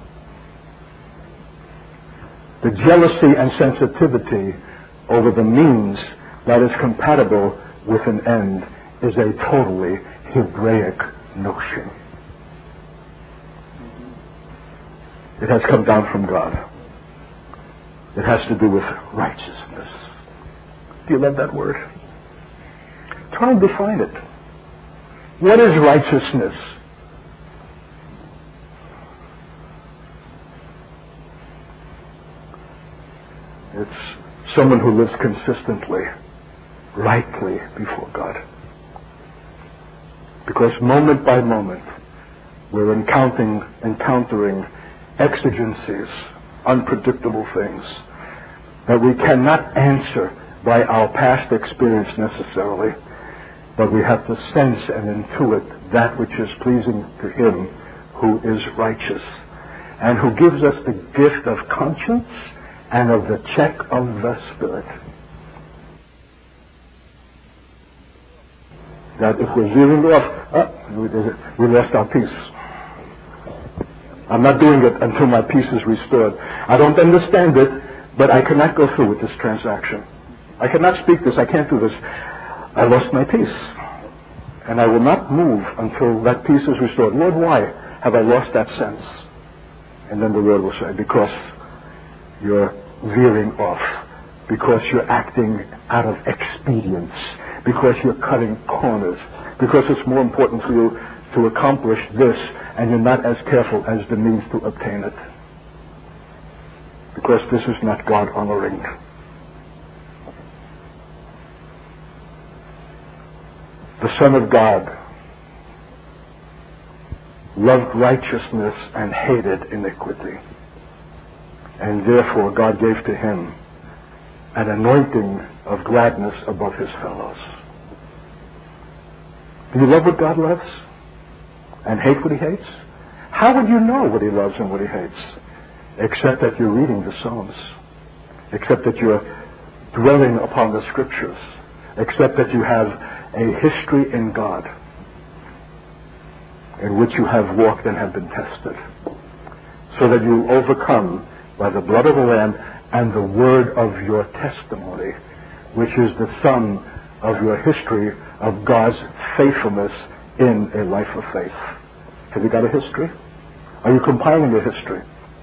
The jealousy and sensitivity over the means that is compatible with an end is a totally Hebraic notion. It has come down from God. It has to do with righteousness. Do you love that word? Try and define it. What is righteousness? It's someone who lives consistently, rightly before God. Because moment by moment, we're encountering exigencies, unpredictable things that we cannot answer by our past experience necessarily, but we have to sense and intuit that which is pleasing to Him who is righteous and who gives us the gift of conscience and of the check of the Spirit. That if we're veering off, we lost our peace. I'm not doing it until my peace is restored. I don't understand it, but I cannot go through with this transaction. I cannot speak this. I can't do this. I lost my peace. And I will not move until that peace is restored. Lord, why have I lost that sense? And then the Lord will say, because you're veering off, because you're acting out of expedience, because you're cutting corners, because it's more important for you to accomplish this, and you're not as careful as the means to obtain it. Because this is not God-honoring. The Son of God loved righteousness and hated iniquity. And therefore God gave to him an anointing of gladness above his fellows. Do you love what God loves and hate what he hates? How would you know what he loves and what he hates? Except that you're reading the Psalms. Except that you're dwelling upon the Scriptures. Except that you have a history in God in which you have walked and have been tested. So that you overcome by the blood of the Lamb and the word of your testimony, which is the sum of your history of God's faithfulness in a life of faith. Have you got a history? Are you compiling a history?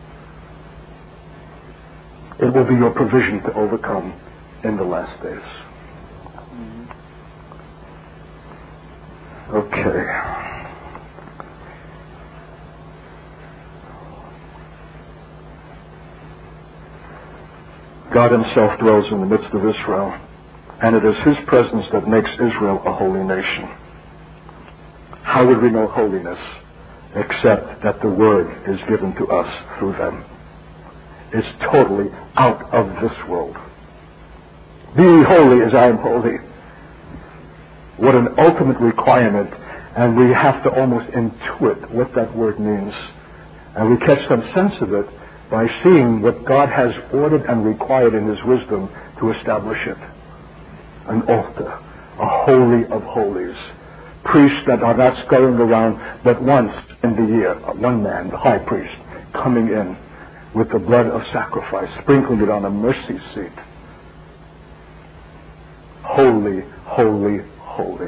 It will be your provision to overcome in the last days. Okay. God himself dwells in the midst of Israel, and it is his presence that makes Israel a holy nation. How would we know holiness except that the word is given to us through them? It's totally out of this world. Be ye holy as I am holy. What an ultimate requirement, and we have to almost intuit what that word means. And we catch some sense of it by seeing what God has ordered and required in his wisdom to establish it. An altar, a holy of holies. Priests that are not scurrying around but once in the year, one man, the high priest, coming in with the blood of sacrifice, sprinkling it on a mercy seat. Holy, holy, holy.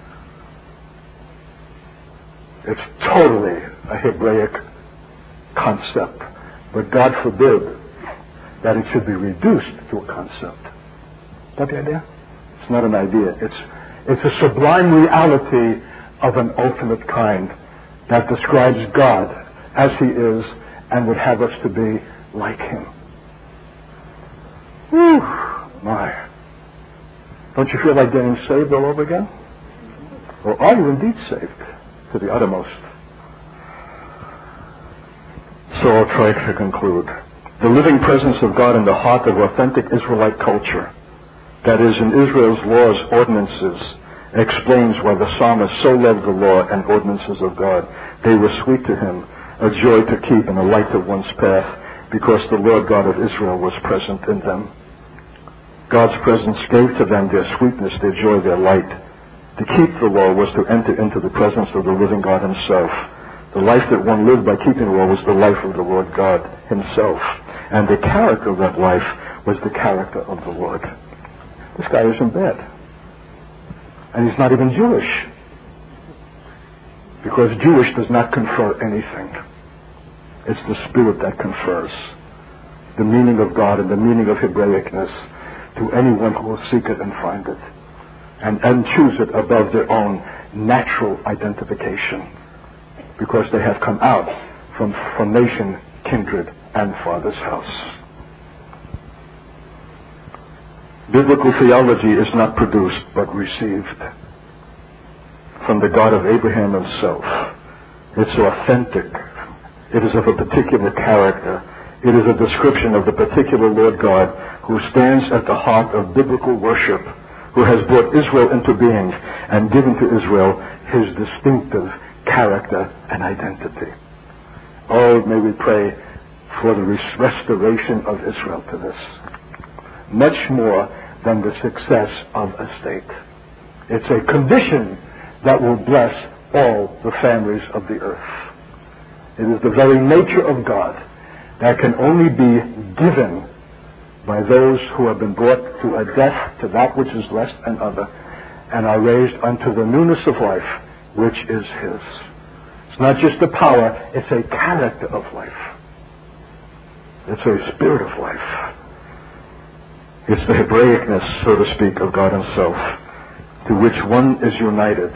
It's totally a Hebraic concept. But God forbid that it should be reduced to a concept. Is that the idea? It's not an idea. It's a sublime reality of an ultimate kind that describes God as he is and would have us to be like him. Whew, my. Don't you feel like getting saved all over again? Or are you indeed saved to the uttermost? So I'll try to conclude. The living presence of God in the heart of authentic Israelite culture, that is, in Israel's laws, ordinances, explains why the psalmist so loved the law and ordinances of God. They were sweet to him, a joy to keep and a light of one's path. because the Lord God of Israel was present in them. God's presence gave to them their sweetness, their joy, their light. To keep the law was to enter into the presence of the living God himself. The life that one lived by keeping the law was the life of the Lord God himself. And the character of that life was the character of the Lord. This guy isn't bad. And he's not even Jewish. Because Jewish does not confer anything. It's the Spirit that confers the meaning of God and the meaning of Hebraicness to anyone who will seek it and find it. And choose it above their own natural identification. Because they have come out from nation, kindred, and father's house. Biblical theology is not produced but received from the God of Abraham himself. It's authentic. It is of a particular character. It is a description of the particular Lord God who stands at the heart of biblical worship, who has brought Israel into being and given to Israel his distinctive character and identity. Oh, may we pray for the restoration of Israel to this. Much more than the success of a state. It's a condition that will bless all the families of the earth. It is the very nature of God that can only be given by those who have been brought to a death to that which is less than other and are raised unto the newness of life, which is his. It's not just a power, it's a character of life. It's a spirit of life. It's the Hebraicness, so to speak, of God himself, to which one is united.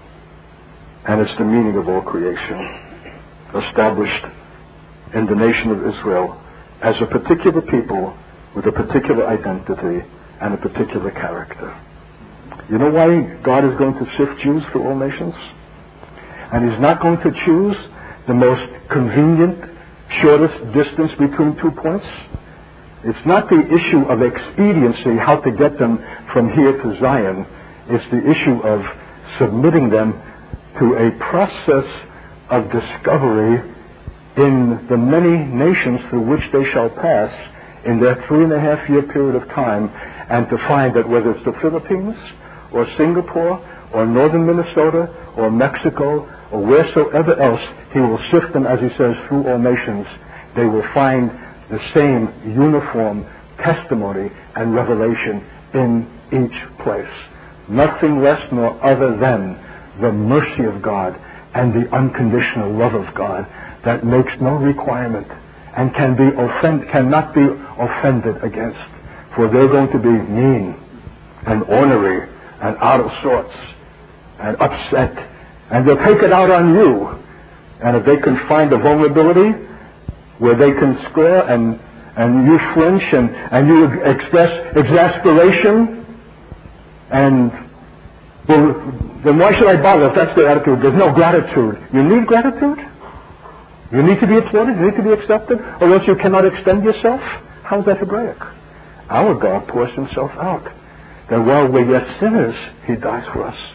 And it's the meaning of all creation, established in the nation of Israel as a particular people with a particular identity and a particular character. You know why God is going to sift Jews through all nations? And he's not going to choose the most convenient, shortest distance between 2 points. It's not the issue of expediency, how to get them from here to Zion. It's the issue of submitting them to a process of discovery in the many nations through which they shall pass in their 3.5-year period of time, and to find that whether it's the Philippines or Singapore or northern Minnesota or Mexico or wheresoever else, he will sift them, as he says, through all nations. They will find the same uniform testimony and revelation in each place. Nothing less nor other than the mercy of God and the unconditional love of God that makes no requirement and cannot be offended against. For they're going to be mean and ornery and out of sorts and upset, and they'll take it out on you. And if they can find a vulnerability where they can square and you flinch and you express exasperation, and well, then why should I bother if that's their attitude? There's no gratitude. You need gratitude? You need to be applauded? You need to be accepted? Or else you cannot extend yourself? How's that Hebraic? Our God pours himself out, that while we're yet sinners, he dies for us.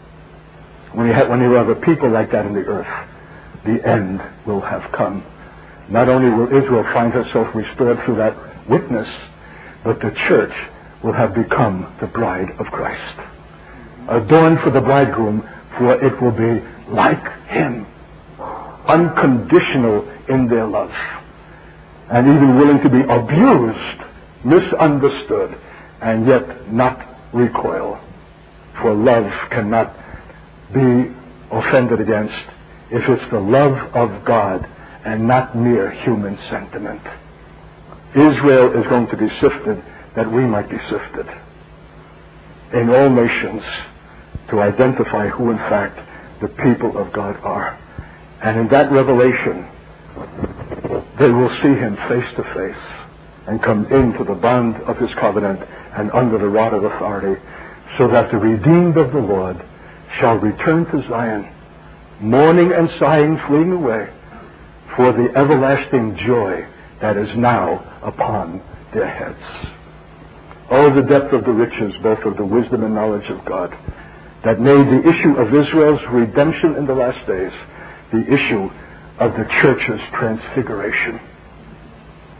When you have a people like that in the earth, the end will have come. Not only will Israel find herself restored through that witness, but the church will have become the bride of Christ. Adorned for the bridegroom, for it will be like him, unconditional in their love, and even willing to be abused, misunderstood, and yet not recoil. For love cannot be offended against if it's the love of God and not mere human sentiment. Israel is going to be sifted that we might be sifted in all nations to identify who in fact the people of God are. And in that revelation, they will see him face to face and come into the bond of his covenant and under the rod of authority, so that the redeemed of the Lord shall return to Zion, mourning and sighing, fleeing away, for the everlasting joy that is now upon their heads. Oh, the depth of the riches, both of the wisdom and knowledge of God, that made the issue of Israel's redemption in the last days the issue of the church's transfiguration.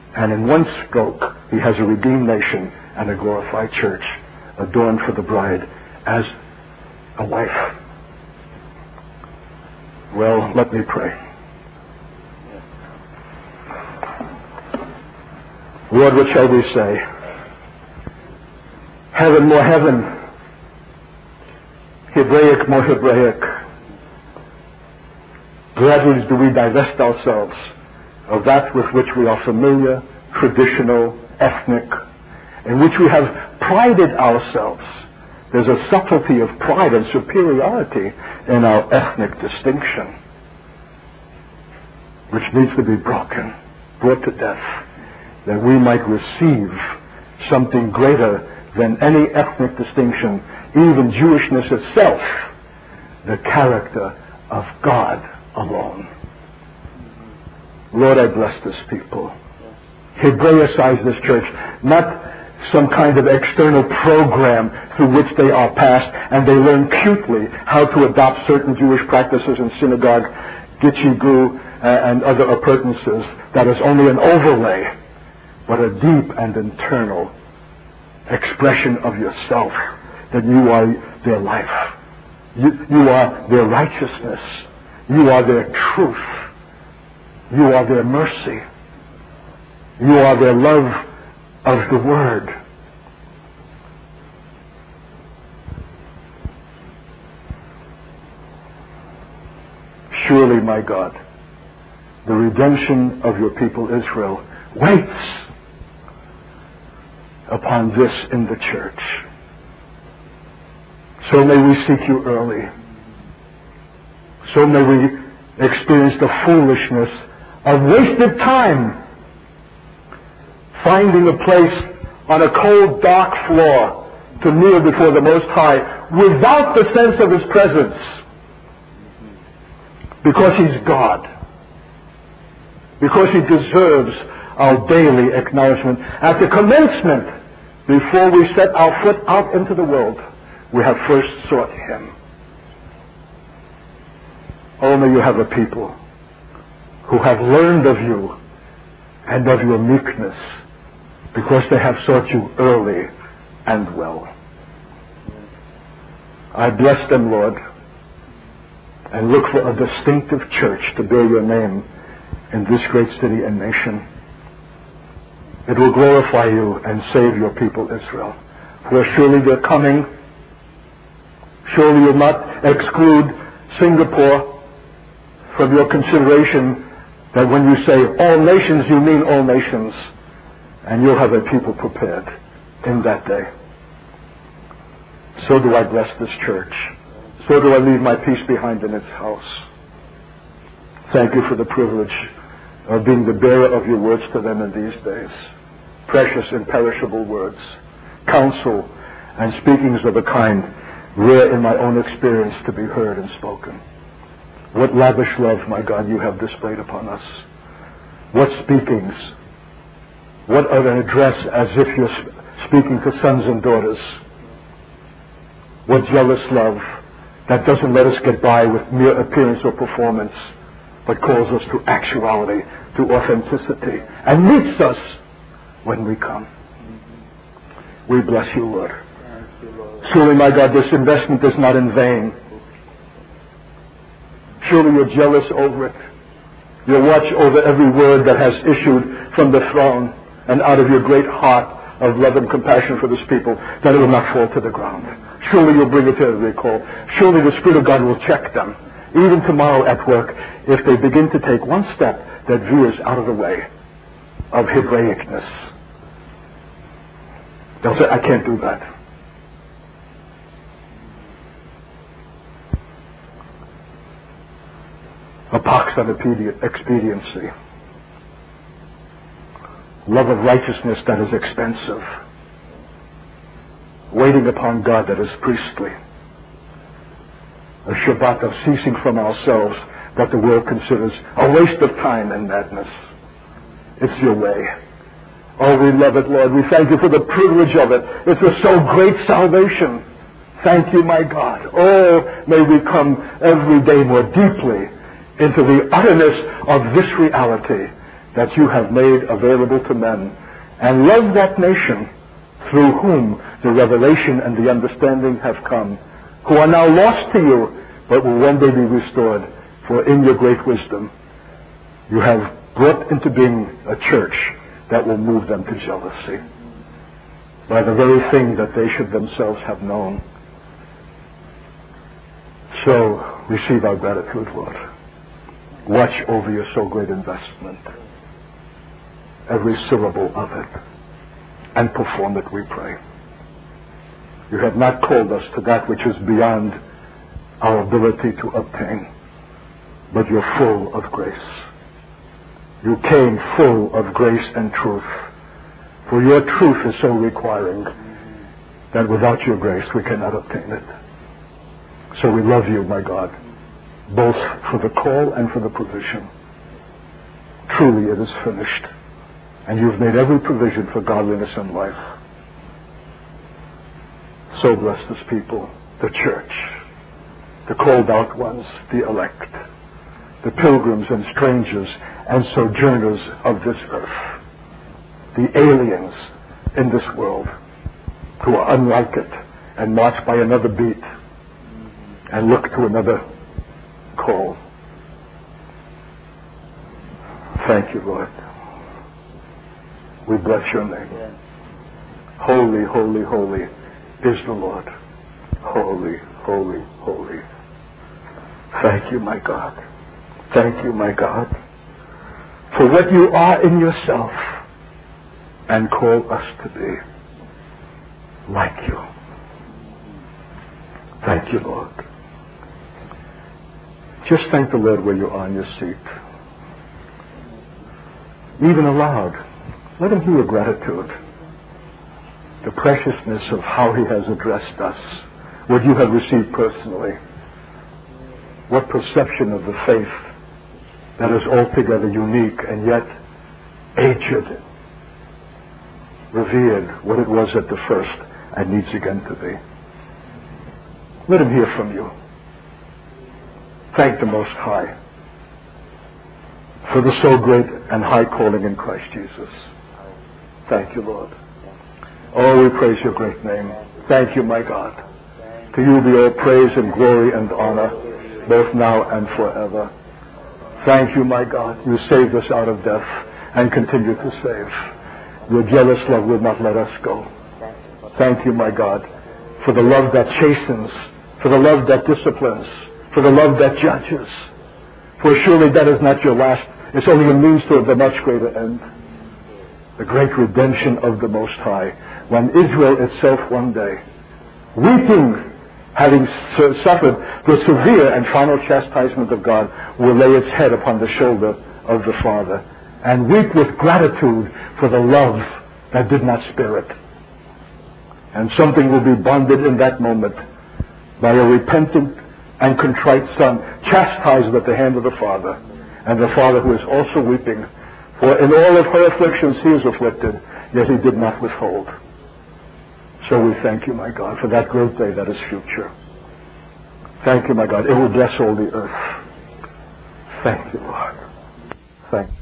And in one stroke, he has a redeemed nation and a glorified church, adorned for the bride as a wife. Well, let me pray. Lord, what shall we say? Heaven more heaven, Hebraic more Hebraic. Gladly do we divest ourselves of that with which we are familiar, traditional, ethnic, in which we have prided ourselves. There's a subtlety of pride and superiority in our ethnic distinction, which needs to be broken, brought to death, that we might receive something greater than any ethnic distinction, even Jewishness itself, the character of God alone. Lord, I bless this people. Hebraicize this church, not some kind of external program through which they are passed and they learn cutely how to adopt certain Jewish practices in synagogue, gitchigu, and other appurtenances. That is only an overlay, but a deep and internal expression of yourself, that you are their life. You are their righteousness. You are their truth. You are their mercy. You are their love of the Word. Surely, my God, the redemption of your people Israel waits upon this in the church. So may we seek you early. So may we experience the foolishness of wasted time, finding a place on a cold, dark floor to kneel before the Most High without the sense of His presence, because He's God, because He deserves our daily acknowledgement. At the commencement, before we set our foot out into the world, we have first sought Him. Oh, may you have a people who have learned of you and of your meekness, because they have sought you early and well. I bless them, Lord, and look for a distinctive church to bear your name in this great city and nation. It will glorify you and save your people Israel. For surely they're coming. Surely you'll not exclude Singapore from your consideration, that when you say all nations, you mean all nations. And you'll have a people prepared in that day. So do I bless this church. So do I leave my peace behind in its house. Thank you for the privilege of being the bearer of your words to them in these days. Precious, imperishable words. Counsel and speakings of a kind rare in my own experience to be heard and spoken. What lavish love, my God, you have displayed upon us. What speakings. What of an address as if you're speaking to sons and daughters. What jealous love that doesn't let us get by with mere appearance or performance, but calls us to actuality, to authenticity, and meets us when we come. We bless you, Lord. Surely, my God, this investment is not in vain. Surely you're jealous over it. You watch over every word that has issued from the throne and out of your great heart of love and compassion for this people, that it will not fall to the ground. Surely you'll bring it to their recall. Surely the Spirit of God will check them, even tomorrow at work, if they begin to take one step that veers out of the way of Hebraicness. They'll say, I can't do that. A pox on expediency. Love of righteousness that is expensive. Waiting upon God that is priestly. A Shabbat of ceasing from ourselves that the world considers a waste of time and madness. It's your way. Oh, we love it, Lord. We thank you for the privilege of it. It's a so great salvation. Thank you, my God. Oh, may we come every day more deeply into the utterness of this reality, that you have made available to men, and love that nation through whom the revelation and the understanding have come, who are now lost to you, but will one day be restored. For in your great wisdom, you have brought into being a church that will move them to jealousy by the very thing that they should themselves have known. So receive our gratitude, Lord. Watch over your so great investment, every syllable of it, and perform it, we pray. You have not called us to that which is beyond our ability to obtain, but you're full of grace. You came full of grace and truth, for your truth is so requiring that without your grace we cannot obtain it. So we love you, my God, both for the call and for the provision. Truly it is finished, and you've made every provision for godliness and life. So bless this people, the church, the called out ones, the elect, the pilgrims and strangers and sojourners of this earth, the aliens in this world who are unlike it and marked by another beat and look to another call. Thank you, Lord. We bless your name. Holy, holy, holy is the Lord. Holy, holy, holy. Thank you, my God. Thank you, my God, for what you are in yourself and call us to be like you. Thank you, Lord. Just thank the Lord where you are in your seat. Even aloud, let him hear your gratitude, the preciousness of how he has addressed us, what you have received personally, what perception of the faith that is altogether unique and yet aged, revered what it was at the first and needs again to be. Let him hear from you. Thank the Most High for the so great and high calling in Christ Jesus. Thank you, Lord. Oh, we praise your great name. Thank you, my God. To you be all praise and glory and honor, both now and forever. Thank you, my God. You saved us out of death and continue to save. Your jealous love will not let us go. Thank you, my God, for the love that chastens, for the love that disciplines, for the love that judges. For surely that is not your last. It's only a means to the much greater end. The great redemption of the Most High. When Israel itself one day, weeping, having suffered the severe and final chastisement of God, will lay its head upon the shoulder of the Father and weep with gratitude for the love that did not spare it. And something will be bonded in that moment by a repentant and contrite son, chastised at the hand of the Father, and the Father who is also weeping, for in all of her afflictions he is afflicted, yet he did not withhold. So we thank you, my God, for that great day that is future. Thank you, my God. It will bless all the earth. Thank you, Lord. Thank you.